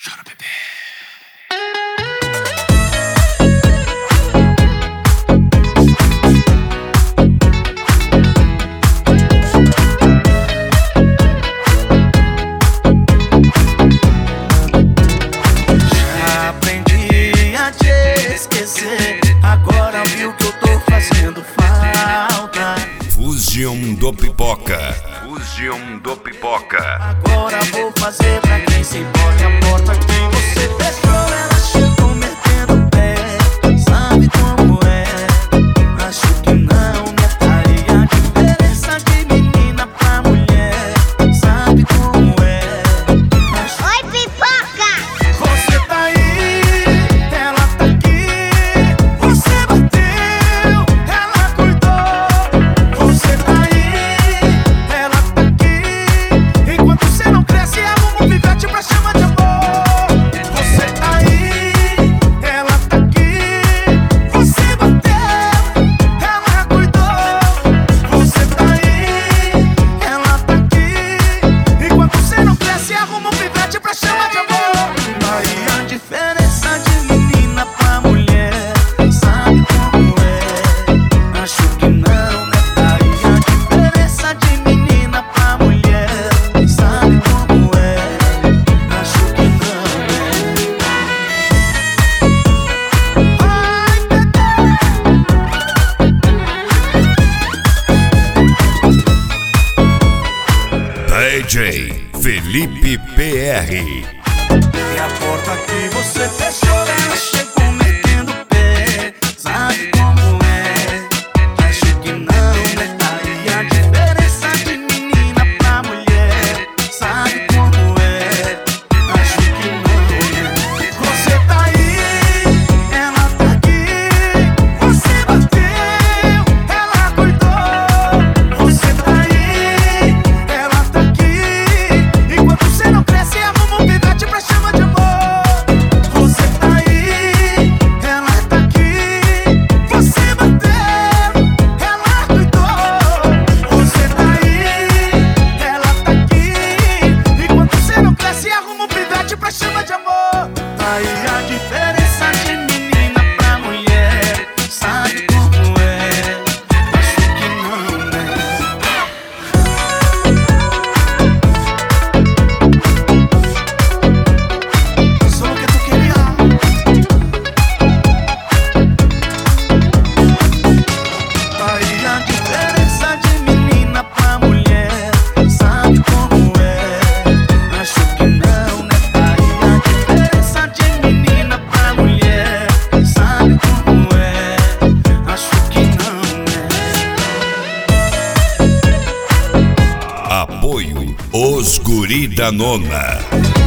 Chora, bebê. Já aprendi a te esquecer. Agora viu que eu tô fazendo falta. Fusion do Pipoca. Fusion do Pipoca. Agora vou fazer pra quem se importa. A porta que você fechou, ela chegou metendo o pé. Sabe como é? Acho que não notaria a diferença de menina pra mulher. Sabe como é? Oi, Pipoca! Você tá aí, ela tá aqui. Você bateu, ela cuidou. Você tá aí, ela tá aqui. Enquanto você não cresce, arruma um pivete pra chamar de amor. Você tá aí, ela tá aqui. Você bateu, ela cuidou. Você tá aí, ela tá aqui. Enquanto você não cresce, arruma um pivete pra chamar de amor. Aí a diferença de menina pra mulher. Sabe como é? Acho que não, né? Aí a diferença de menina pra mulher. Sabe como é? Acho que não, né? Ai, DJ Felipe PR. e a porta que você fechou, ela chegou metendo o pé. Sabe como é? Acho que não, né? Aí a diferença de menina pra mulher. Sabe como é? Acho que não, né? Você tá aí, ela tá aqui. Você bateu, ela cuidou. Você tá aí, ela tá aqui. Enquanto você não cresce, arruma um pivete pra chamar de amor. Você tá aí, ela tá aqui. Você bateu, ela cuidou. Você tá aí, ela tá aqui. Enquanto você não cresce, arruma um pivete pra chamar de amor. Aí a diferença de menina pra mulher. Sabe como é? Acho que não, né? Só lo que tú querías. Aí a diferença de menina pra mulher. Sabe como é? Acho que não, né? Aí a diferença de menina pra mulher. Sabe como é? Acho que não, né? Apoio Os Guri da Nona.